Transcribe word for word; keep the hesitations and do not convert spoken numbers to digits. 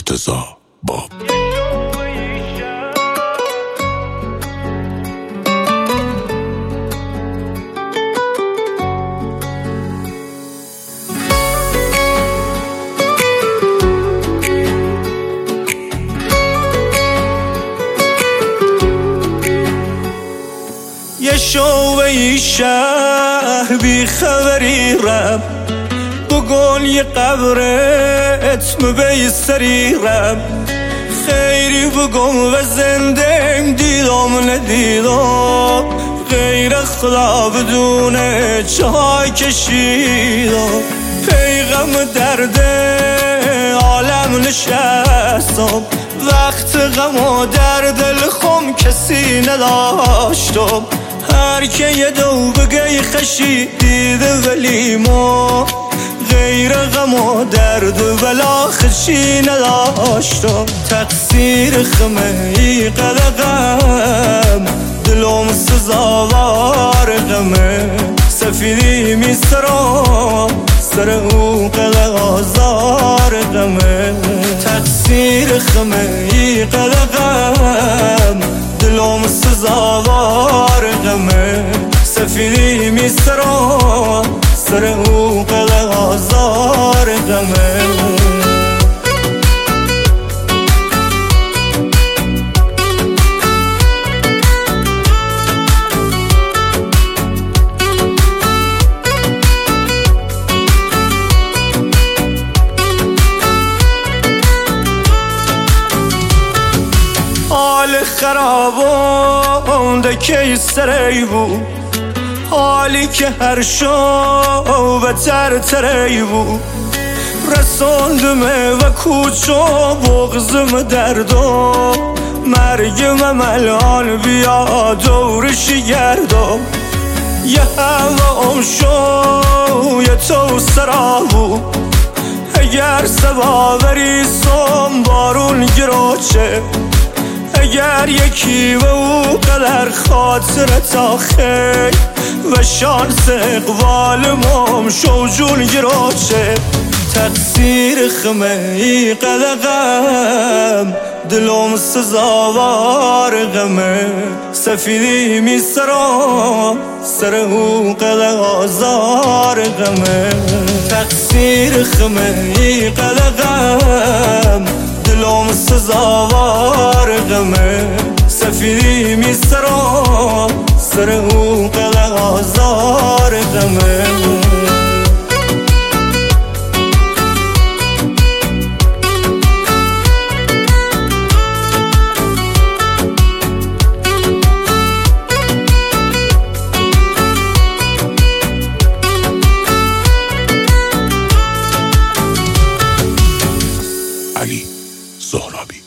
مرتضی باب. یه شوه شهر بی خبری رم بگن یه قبرت مبی سری رم خیری بگم و زنده دیدم ندیدم غیر خدا بدون چای کشیدم پیغم درد عالم نشستم وقت غم و در دل خم کسی نداشتم هر که یه دو بگی خشی دیده ولی ما غیر غم و درد ولا خشی نداشتم تقصیر خمه ای قلقم دلم سزاوار غمه سفیدی می سرم سر او قلق آزار غمه تقصیر خمه ای قلقم دلم سزاوار غمه سفیدی می سرم سر او قلق آزار غمه حال خرابم دکی سری بود حالی که هر شو بتر تری بود رساندمه و کوچو بغزم دردو مرگم الان بیا دورش گردو یه هوا شو یه تو سرا بود اگر سباوری سم بارون گروچه اگر یکی و او قدر خاطرت آخه و شانس اقبال مام شو جون گروچه تقصیر خمه ای قلقم دلم سزاوار غمه سفیدی می سرم سر او قلق آزار غمه تقصیر خمه ای قلقم دلم سزاوار غمه سفیدی می سرم سر او قلق آزار غمه علی زهرابی.